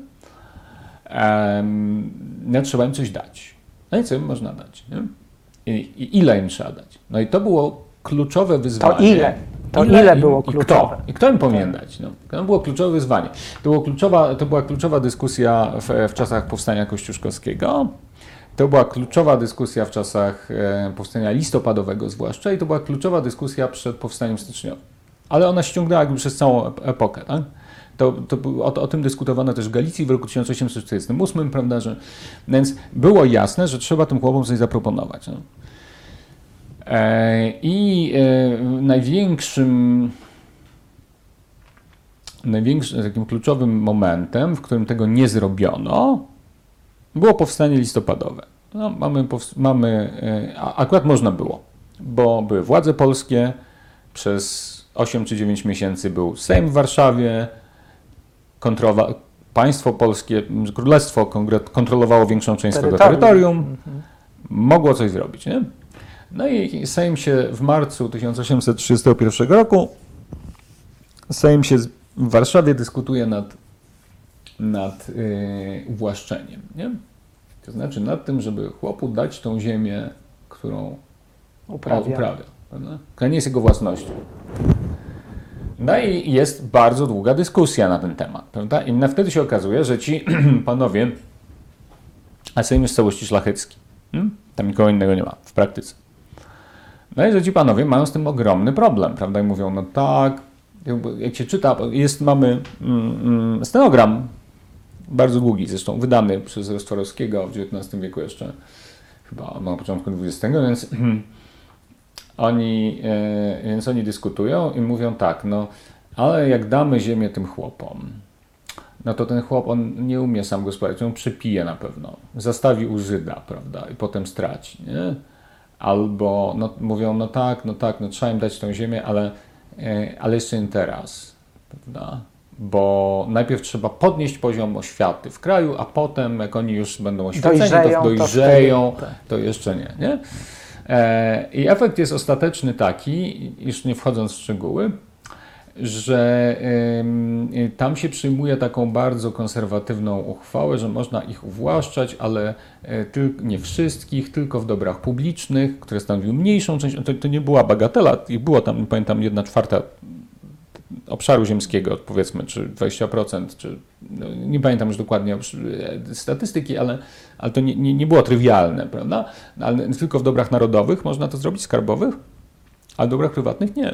No, trzeba im coś dać. No i co im można dać? Nie? I ile im trzeba dać? No i to było kluczowe wyzwanie. To ile było kluczowe? I kto im powinien dać? No, to było kluczowe wyzwanie. To była kluczowa dyskusja w czasach powstania kościuszkowskiego. To była kluczowa dyskusja w czasach powstania listopadowego zwłaszcza i to była kluczowa dyskusja przed powstaniem styczniowym. Ale ona ściągnęła jakby przez całą epokę. Tak? O tym dyskutowano też w Galicji w roku 1848, prawda, więc było jasne, że trzeba tym chłopom coś zaproponować. No. I największym takim kluczowym momentem, w którym tego nie zrobiono, było powstanie listopadowe. No, akurat można było, bo były władze polskie, przez 8 czy 9 miesięcy był Sejm w Warszawie, państwo polskie, królestwo kontrolowało większą część swojego terytorium, mogło coś zrobić. Nie? No i Sejm się w marcu 1831 roku, Sejm się w Warszawie dyskutuje nad uwłaszczeniem. Nie? To znaczy nad tym, żeby chłopu dać tą ziemię, którą uprawia. Która nie jest jego własnością. No i jest bardzo długa dyskusja na ten temat, prawda? I wtedy się okazuje, że ci panowie, a Sejm jest w całości szlachecki, tam nikogo innego nie ma w praktyce. No i że ci panowie mają z tym ogromny problem, prawda? I mówią, no tak, jak się czyta, mamy stenogram, bardzo długi zresztą, wydany przez Rostworowskiego w XIX wieku jeszcze, chyba na początku XX, więc oni dyskutują i mówią tak, no ale jak damy ziemię tym chłopom, no to ten chłop, on nie umie sam gospodarować, on przypije na pewno, zastawi u Żyda, prawda, i potem straci, nie? Albo mówią, no tak, trzeba im dać tą ziemię, ale jeszcze nie teraz, prawda? Bo najpierw trzeba podnieść poziom oświaty w kraju, a potem, jak oni już będą oświeceni, dojrzeją, to jeszcze nie? I efekt jest ostateczny taki, już nie wchodząc w szczegóły, że tam się przyjmuje taką bardzo konserwatywną uchwałę, że można ich uwłaszczać, ale nie wszystkich, tylko w dobrach publicznych, które stanowiły mniejszą część. To nie była bagatela, ich było tam, pamiętam, 1/4 obszaru ziemskiego, powiedzmy, czy 20%, czy nie pamiętam już dokładnie statystyki, ale to nie było trywialne, prawda? Ale tylko w dobrach narodowych można to zrobić, skarbowych, a w dobrach prywatnych nie.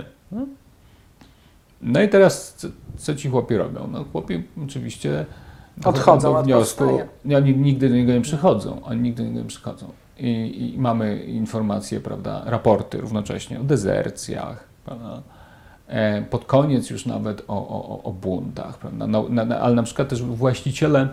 No i teraz co ci chłopi robią? No chłopi oczywiście odchodzą od wniosku, oni nigdy do niego nie przychodzą, I mamy informacje, prawda, raporty równocześnie o dezercjach, prawda? Pod koniec już nawet o buntach, prawda? Ale na przykład też właściciele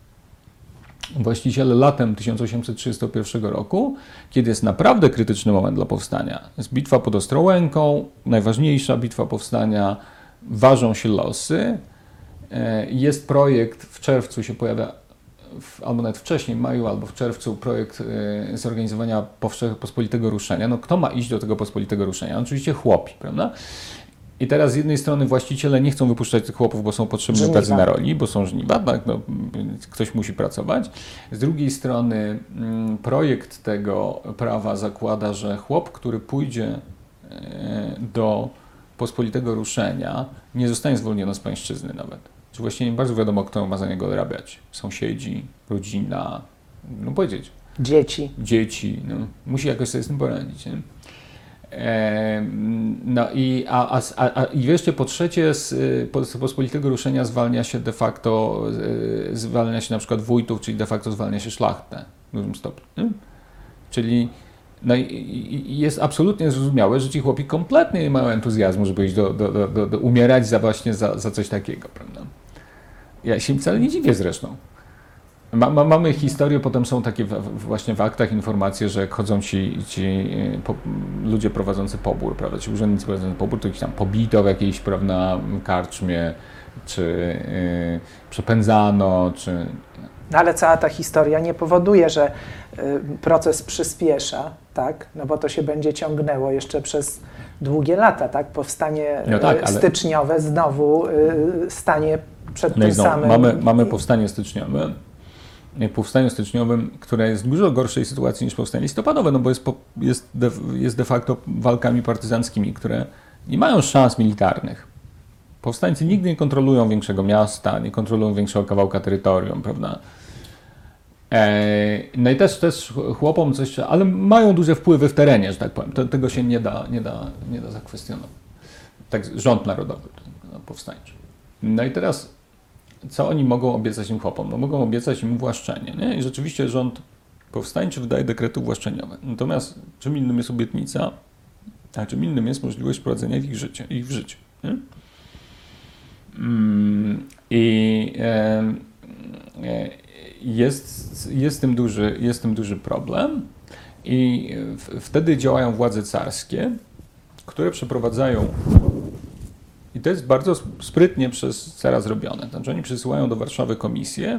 latem 1831 roku, kiedy jest naprawdę krytyczny moment dla powstania, jest bitwa pod Ostrołęką, najważniejsza bitwa powstania, ważą się losy, jest projekt, w czerwcu się pojawia, albo nawet wcześniej, w maju albo w czerwcu, projekt zorganizowania pospolitego ruszenia. No kto ma iść do tego pospolitego ruszenia? Oczywiście chłopi, prawda? I teraz z jednej strony właściciele nie chcą wypuszczać tych chłopów, bo są potrzebni tacy na roli, bo są żniwa, tak? No, ktoś musi pracować. Z drugiej strony projekt tego prawa zakłada, że chłop, który pójdzie do pospolitego ruszenia, nie zostanie zwolniony z pańszczyzny nawet. Czy właściwie nie bardzo wiadomo, kto ma za niego odrabiać. Sąsiedzi, rodzina, no powiedzieć. Dzieci, no. Musi jakoś sobie z tym poradzić, nie? No i wreszcie po trzecie z pospolitego ruszenia zwalnia się de facto, na przykład wójtów, czyli de facto zwalnia się szlachtę w dużym stopniu. Nie? Czyli no i jest absolutnie zrozumiałe, że ci chłopi kompletnie nie mają entuzjazmu, żeby iść umierać za coś takiego, prawda? Ja się wcale nie dziwię zresztą. Mamy historię, potem są takie właśnie w aktach informacje, że jak chodzą ci ludzie prowadzący pobór, prawda, ci urzędnicy prowadzący pobór, to ich tam pobito w jakiejś, prawda, karczmie, czy przepędzano, czy... No ale cała ta historia nie powoduje, że proces przyspiesza, tak? No bo to się będzie ciągnęło jeszcze przez długie lata, tak? Powstanie styczniowe znowu stanie przed tym samym... Mamy powstanie styczniowe. Powstaniu styczniowym, które jest w dużo gorszej sytuacji niż powstanie listopadowe, no bo jest de facto walkami partyzanckimi, które nie mają szans militarnych. Powstańcy nigdy nie kontrolują większego miasta, nie kontrolują większego kawałka terytorium, prawda? No i też chłopom coś, ale mają duże wpływy w terenie, że tak powiem. Tego się nie da zakwestionować. Tak, rząd narodowy powstańczy. No i teraz co oni mogą obiecać im chłopom? No mogą obiecać im uwłaszczenie, nie? I rzeczywiście rząd powstańczy wydaje dekrety uwłaszczeniowe. Natomiast czym innym jest obietnica, a czym innym jest możliwość wprowadzenia ich w życie. Nie? I jest z tym duży problem i wtedy działają władze carskie, które przeprowadzają. I to jest bardzo sprytnie przez cara zrobione. Znaczy oni przysyłają do Warszawy komisję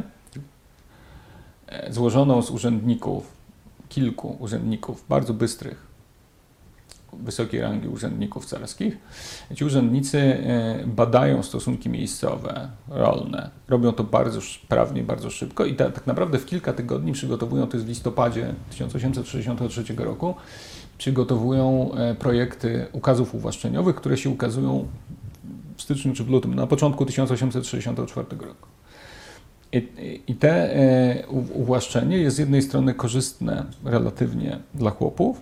złożoną z kilku urzędników, bardzo bystrych, wysokiej rangi urzędników carskich. Ci urzędnicy badają stosunki miejscowe, rolne. Robią to bardzo sprawnie, bardzo szybko i tak naprawdę w kilka tygodni przygotowują, to jest w listopadzie 1863 roku, przygotowują projekty ukazów uwłaszczeniowych, które się ukazują w styczniu czy w lutym, na początku 1864 roku. I te uwłaszczenie jest z jednej strony korzystne relatywnie dla chłopów,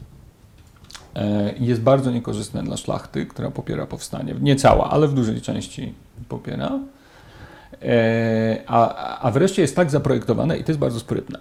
jest bardzo niekorzystne dla szlachty, która popiera powstanie. Nie cała, ale w dużej części popiera. A wreszcie jest tak zaprojektowane, i to jest bardzo sprytne,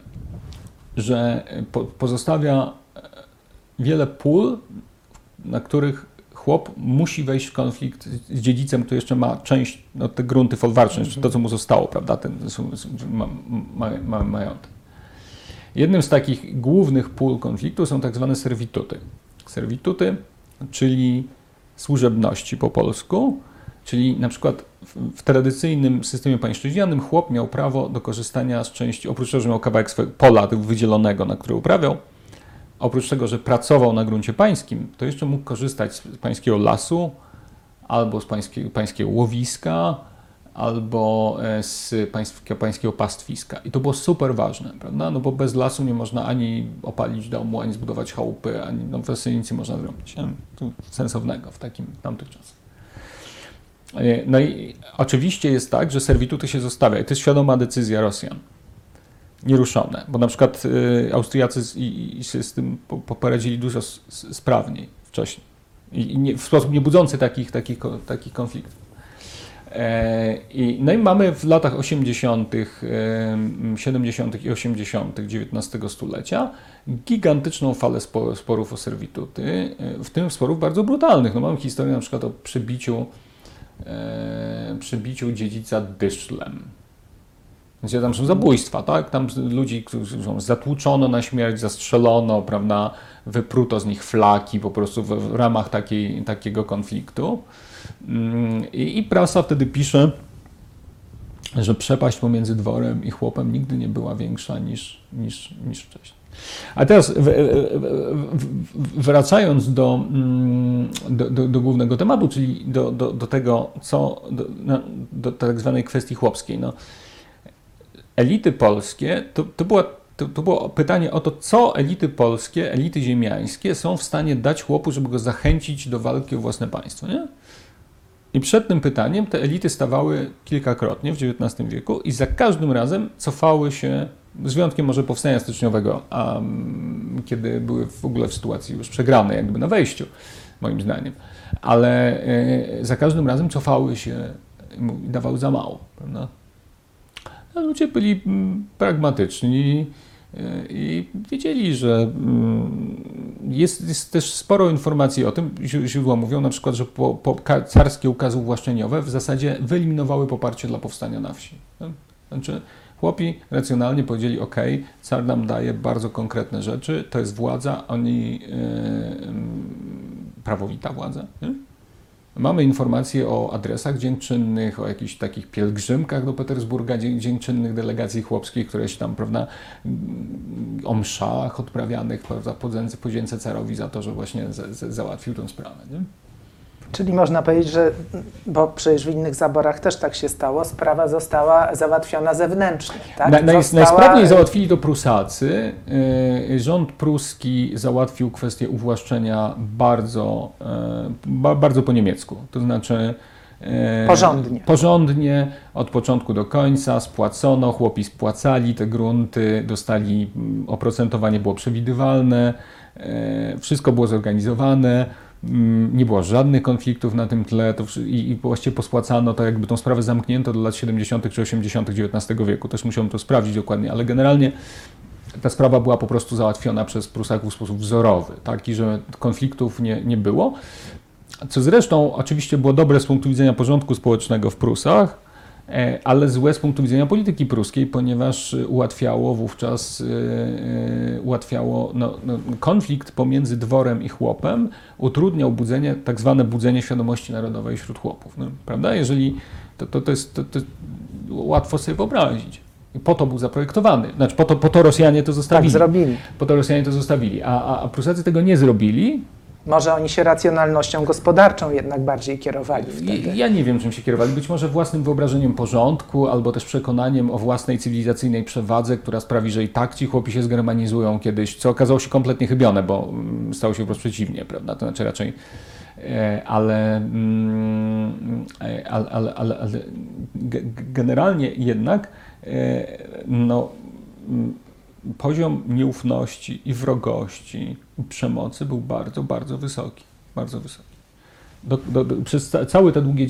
że pozostawia wiele pól, na których chłop musi wejść w konflikt z dziedzicem, który jeszcze ma część, no, te grunty folwarczne, to co mu zostało, prawda, ten majątek. Jednym z takich głównych pól konfliktu są tak zwane servituty. Servituty, czyli służebności po polsku, czyli na przykład w tradycyjnym systemie pańszczyźnianym chłop miał prawo do korzystania z części, oprócz tego, że miał kawałek swojego pola wydzielonego, na który uprawiał, oprócz tego, że pracował na gruncie pańskim, to jeszcze mógł korzystać z pańskiego lasu, albo z pańskiego łowiska, albo z pańskiego pastwiska. I to było super ważne, prawda? No bo bez lasu nie można ani opalić domu, ani zbudować chałupy, ani no właściwie nic nie można zrobić. Nie? Sensownego w tamtych czasach. No i oczywiście jest tak, że servituty się zostawia i to jest świadoma decyzja Rosjan. Nieruszone, bo na przykład Austriacy się z tym poradzili dużo sprawniej wcześniej i w sposób niebudzący takich konfliktów. No i mamy w latach 80., 70. i 80. XIX stulecia gigantyczną falę sporów o servituty, w tym sporów bardzo brutalnych. No mamy historię na przykład o przebiciu dziedzica dyszlem. Gdzie tam są zabójstwa, tak? Tam ludzi, którzy zatłuczono na śmierć, zastrzelono, prawda? Wypruto z nich flaki po prostu w ramach takiego konfliktu. I prasa wtedy pisze, że przepaść pomiędzy dworem i chłopem nigdy nie była większa niż wcześniej. A teraz wracając do głównego tematu, czyli do tego, do tak zwanej kwestii chłopskiej. No, elity polskie, to było pytanie o to, co elity polskie, elity ziemiańskie są w stanie dać chłopu, żeby go zachęcić do walki o własne państwo, nie? I przed tym pytaniem te elity stawały kilkakrotnie w XIX wieku i za każdym razem cofały się, z wyjątkiem może powstania styczniowego, kiedy były w ogóle w sytuacji już przegranej, jakby na wejściu, moim zdaniem. Ale za każdym razem cofały się i dawały za mało, prawda? A ludzie byli pragmatyczni i wiedzieli, że jest też sporo informacji o tym, źródła mówią na przykład, że carskie ukazy uwłaszczeniowe w zasadzie wyeliminowały poparcie dla powstania na wsi. Znaczy chłopi racjonalnie powiedzieli, ok, car nam daje bardzo konkretne rzeczy, to jest władza, prawowita władza. Nie? Mamy informacje o adresach dziękczynnych, o jakichś takich pielgrzymkach do Petersburga, dziękczynnych delegacji chłopskich, które się tam, prawda, o mszach odprawianych, prawda, podzięce carowi za to, że właśnie załatwił tę sprawę. Nie? Czyli można powiedzieć, że, bo przecież w innych zaborach też tak się stało, sprawa została załatwiona zewnętrznie. Tak? Najsprawniej załatwili to Prusacy. Rząd pruski załatwił kwestię uwłaszczenia bardzo po niemiecku. To znaczy porządnie, od początku do końca, spłacono, chłopi spłacali te grunty, dostali, oprocentowanie było przewidywalne, wszystko było zorganizowane. Nie było żadnych konfliktów na tym tle i właściwie pospłacano to, jakby tą sprawę zamknięto do lat 70. czy 80. XIX wieku. Też musiałem to sprawdzić dokładnie, ale generalnie ta sprawa była po prostu załatwiona przez Prusaków w sposób wzorowy, taki, że konfliktów nie było. Co zresztą oczywiście było dobre z punktu widzenia porządku społecznego w Prusach, ale złe z punktu widzenia polityki pruskiej, ponieważ ułatwiało konflikt pomiędzy dworem i chłopem, utrudniał tak zwane budzenie świadomości narodowej wśród chłopów. No, prawda? Jeżeli to jest łatwo sobie wyobrazić. I po to był zaprojektowany. Znaczy po to Rosjanie to zostawili. Tak zrobili. Po to Rosjanie to zostawili, a Prusacy tego nie zrobili. Może oni się racjonalnością gospodarczą jednak bardziej kierowali wtedy. Ja nie wiem, czym się kierowali. Być może własnym wyobrażeniem porządku, albo też przekonaniem o własnej cywilizacyjnej przewadze, która sprawi, że i tak ci chłopi się zgermanizują kiedyś, co okazało się kompletnie chybione, bo stało się wprost przeciwnie, prawda? To znaczy raczej... Ale generalnie jednak poziom nieufności i wrogości i przemocy był bardzo, bardzo wysoki. Bardzo wysoki. Przez całe długie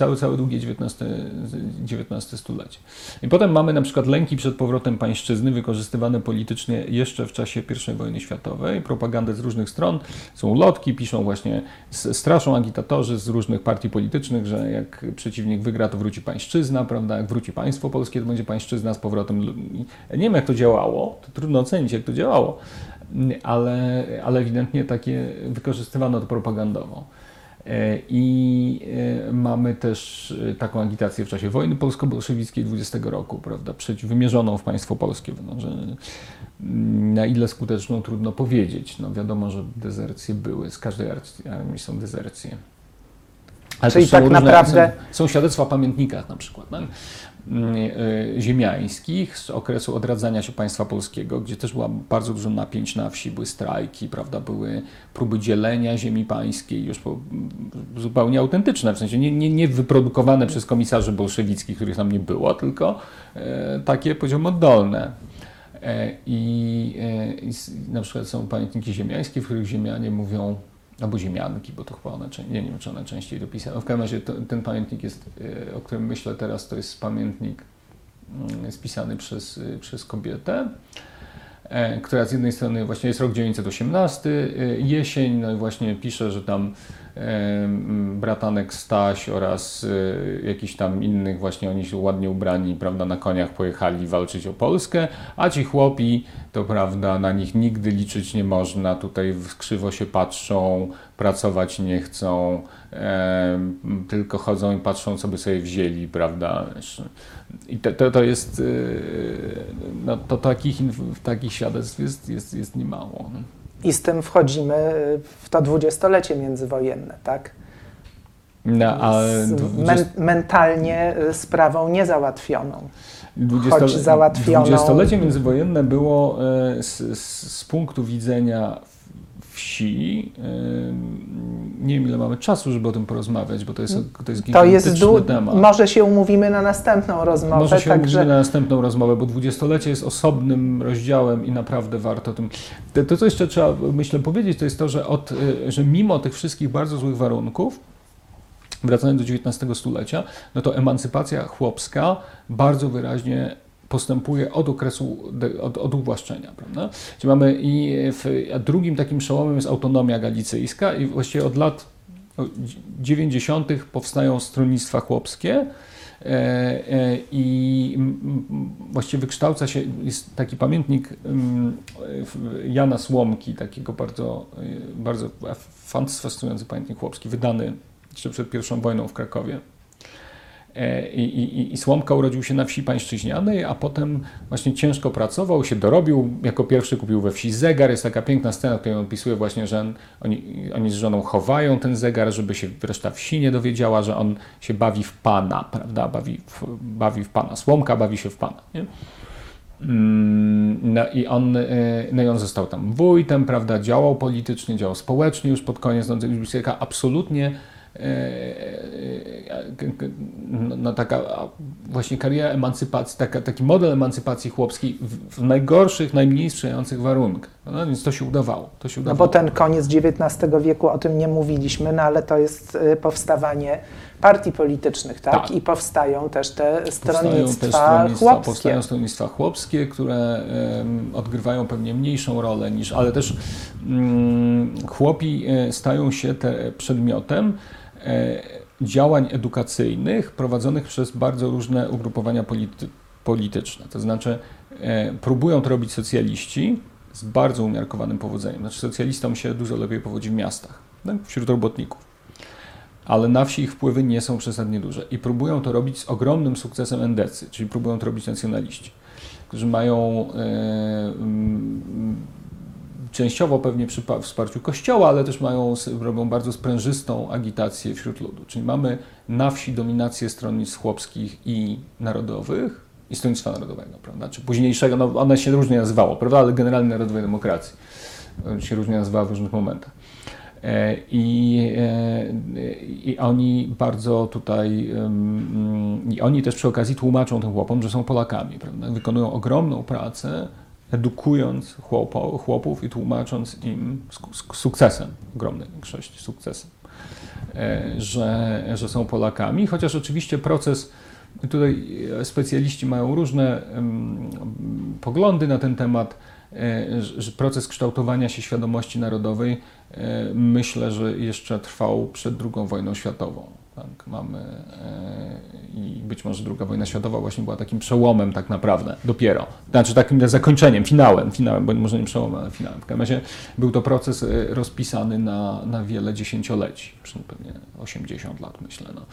XIX stulecie. I potem mamy na przykład lęki przed powrotem pańszczyzny wykorzystywane politycznie jeszcze w czasie I wojny światowej, propagandę z różnych stron, są ulotki, piszą właśnie, straszą agitatorzy z różnych partii politycznych, że jak przeciwnik wygra, to wróci pańszczyzna, prawda, jak wróci państwo polskie, to będzie pańszczyzna z powrotem. Ja nie wiem, jak to działało, to trudno ocenić, jak to działało, ale ewidentnie takie wykorzystywano to propagandowo. I mamy też taką agitację w czasie wojny polsko-bolszewickiej 20 roku, prawda, wymierzoną w państwo polskie. No, że na ile skuteczną, trudno powiedzieć. No, wiadomo, że dezercje były, z każdej armii są dezercje. Ale czyli tak naprawdę są świadectwa o pamiętnikach na przykład, no? Ziemiańskich z okresu odradzania się państwa polskiego, gdzie też było bardzo dużo napięć na wsi, były strajki, prawda, były próby dzielenia ziemi pańskiej, już zupełnie autentyczne, w sensie nie wyprodukowane przez komisarzy bolszewickich, których tam nie było, tylko takie, powiedziałbym, oddolne. I na przykład są pamiętniki ziemiańskie, w których ziemianie mówią, albo ziemianki, bo to chyba one, nie wiem, czy one częściej dopisały. No w każdym razie ten pamiętnik jest, o którym myślę teraz, to jest pamiętnik spisany przez kobietę, która z jednej strony właśnie jest rok 918, jesień, no i właśnie pisze, że tam bratanek Staś oraz jakiś tam innych, właśnie oni się ładnie ubrani, prawda, na koniach pojechali walczyć o Polskę, a ci chłopi, to prawda, na nich nigdy liczyć nie można, tutaj krzywo się patrzą, pracować nie chcą, tylko chodzą i patrzą, co by sobie wzięli, prawda. I to jest, no to takich świadectw jest niemało. I z tym wchodzimy w to dwudziestolecie międzywojenne, tak? No, ale mentalnie sprawą niezałatwioną. Choć załatwioną. Dwudziestolecie międzywojenne było z punktu widzenia wsi, nie wiem ile mamy czasu, żeby o tym porozmawiać, bo to jest gigantyczny temat. Może się umówimy na następną rozmowę. Umówimy na następną rozmowę, bo dwudziestolecie jest osobnym rozdziałem i naprawdę warto o tym. To, co jeszcze trzeba, myślę, powiedzieć, to jest to, że mimo tych wszystkich bardzo złych warunków, wracając do XIX stulecia, no to emancypacja chłopska bardzo wyraźnie postępuje od okresu, od uwłaszczenia, prawda? Czyli mamy a drugim takim przełomem jest autonomia galicyjska i właściwie od lat 90. powstają stronnictwa chłopskie i właściwie wykształca się, jest taki pamiętnik Jana Słomki, takiego bardzo, bardzo fascynujący pamiętnik chłopski, wydany jeszcze przed I wojną w Krakowie. I Słomka urodził się na wsi pańszczyźnianej, a potem właśnie ciężko pracował, się dorobił, jako pierwszy kupił we wsi zegar. Jest taka piękna scena, w której on opisuje właśnie, że oni z żoną chowają ten zegar, żeby się reszta wsi nie dowiedziała, że on się bawi w Pana, prawda, bawi w Pana. Słomka bawi się w Pana, nie? No i on został tam wójtem, prawda, działał politycznie, działał społecznie już pod koniec, taka absolutnie no taka właśnie kariera emancypacji, taki model emancypacji chłopskiej w najgorszych, najmniej sprzyjających warunkach. No, więc to się udawało. No bo ten koniec XIX wieku, o tym nie mówiliśmy, no ale to jest powstawanie partii politycznych, tak? Tak. I powstają też te stronnictwa chłopskie. Powstają stronnictwa chłopskie, które odgrywają pewnie mniejszą rolę niż, ale też chłopi stają się przedmiotem działań edukacyjnych prowadzonych przez bardzo różne ugrupowania polityczne. To znaczy próbują to robić socjaliści z bardzo umiarkowanym powodzeniem. Znaczy socjalistom się dużo lepiej powodzi w miastach, tak? Wśród robotników. Ale na wsi ich wpływy nie są przesadnie duże. I próbują to robić z ogromnym sukcesem endecy, czyli próbują to robić nacjonaliści, którzy mają częściowo pewnie przy wsparciu Kościoła, ale też robią bardzo sprężystą agitację wśród ludu. Czyli mamy na wsi dominację stronnictw chłopskich i narodowych, i Stronnictwa Narodowego, prawda? Czy późniejszego, no one się różnie nazywało, prawda? Ale generalnie Narodowej Demokracji się różnie nazywała w różnych momentach. I oni bardzo tutaj, i oni też przy okazji tłumaczą tym chłopom, że są Polakami, prawda? Wykonują ogromną pracę, edukując chłopów i tłumacząc im z sukcesem, ogromnej większości sukcesem. że są Polakami, chociaż oczywiście proces, tutaj specjaliści mają różne poglądy na ten temat, że proces kształtowania się świadomości narodowej myślę, że jeszcze trwał przed II wojną światową. Tak, i być może II wojna światowa właśnie była takim przełomem tak naprawdę, dopiero. Znaczy takim zakończeniem, finałem, bo może nie przełomem, ale finałem. W każdym razie był to proces rozpisany na wiele dziesięcioleci, pewnie 80 lat myślę. No.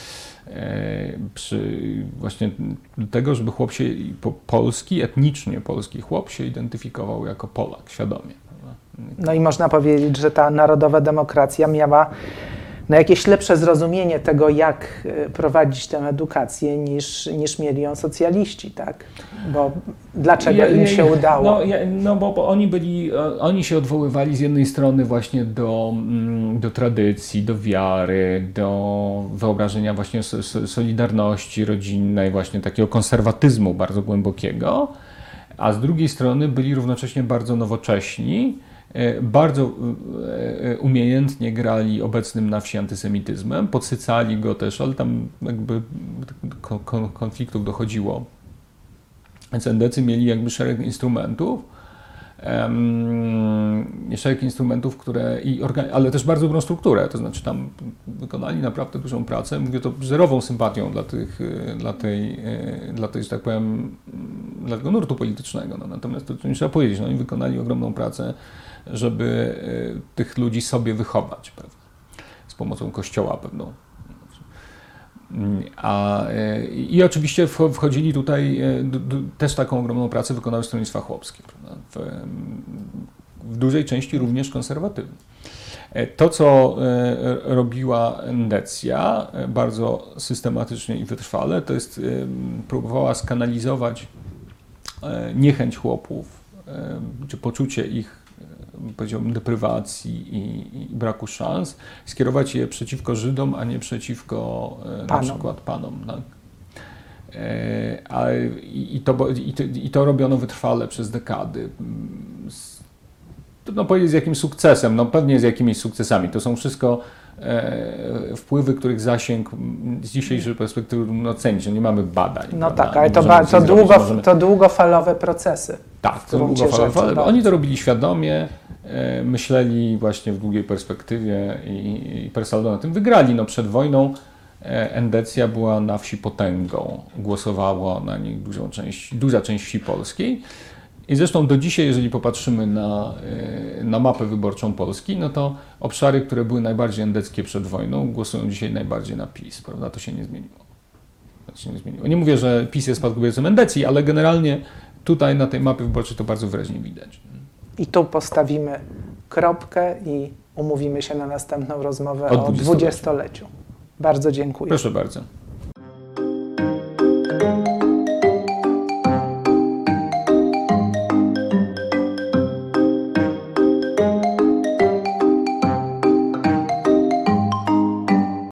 Właśnie tego, żeby chłop się polski, etnicznie polski chłop się identyfikował jako Polak, świadomie. No i można powiedzieć, że ta narodowa demokracja miała jakieś lepsze zrozumienie tego, jak prowadzić tę edukację, niż mieli ją socjaliści, tak? Bo dlaczego im się udało? Bo oni się odwoływali z jednej strony właśnie do tradycji, do wiary, do wyobrażenia właśnie solidarności rodzinnej, właśnie takiego konserwatyzmu bardzo głębokiego, a z drugiej strony byli równocześnie bardzo nowocześni, bardzo umiejętnie grali obecnym na wsi antysemityzmem, podsycali go też, ale tam jakby konfliktów dochodziło. Więc endecy mieli jakby szereg instrumentów, ale też bardzo dobrą strukturę, to znaczy tam wykonali naprawdę dużą pracę. Mówię to zerową sympatią dla tej, że tak powiem, dla tego nurtu politycznego. No, natomiast to nie trzeba powiedzieć, oni wykonali ogromną pracę, żeby tych ludzi sobie wychować, prawda? Z pomocą Kościoła pewną. I oczywiście wchodzili tutaj, też taką ogromną pracę wykonały stronnictwa chłopskie, prawda? W dużej części również konserwatywne. To, co robiła Endecja bardzo systematycznie i wytrwale, to jest próbowała skanalizować niechęć chłopów, czy poczucie ich, powiedziałbym, deprywacji i braku szans, skierować je przeciwko Żydom, a nie przeciwko na przykład panom. Tak? I to robiono wytrwale przez dekady. Trudno powiedzieć z jakim sukcesem, no pewnie z jakimiś sukcesami. To są wszystko wpływy, których zasięg z dzisiejszej perspektywy trudno ocenić, że nie mamy badań. No prawda? tak, ale to długofalowe procesy. Tak, to długofalowe. Oni to robili świadomie, myśleli właśnie w długiej perspektywie i per saldo na tym wygrali. No przed wojną Endecja była na wsi potęgą, głosowała na nich duża część wsi polskiej. I zresztą do dzisiaj, jeżeli popatrzymy na mapę wyborczą Polski, no to obszary, które były najbardziej endeckie przed wojną, głosują dzisiaj najbardziej na PiS, prawda? To się nie zmieniło. Nie mówię, że PiS jest spadkobiercą Endecji, ale generalnie tutaj na tej mapie wyborczej to bardzo wyraźnie widać. I tu postawimy kropkę i umówimy się na następną rozmowę o 20-leciu. Bardzo dziękuję. Proszę bardzo.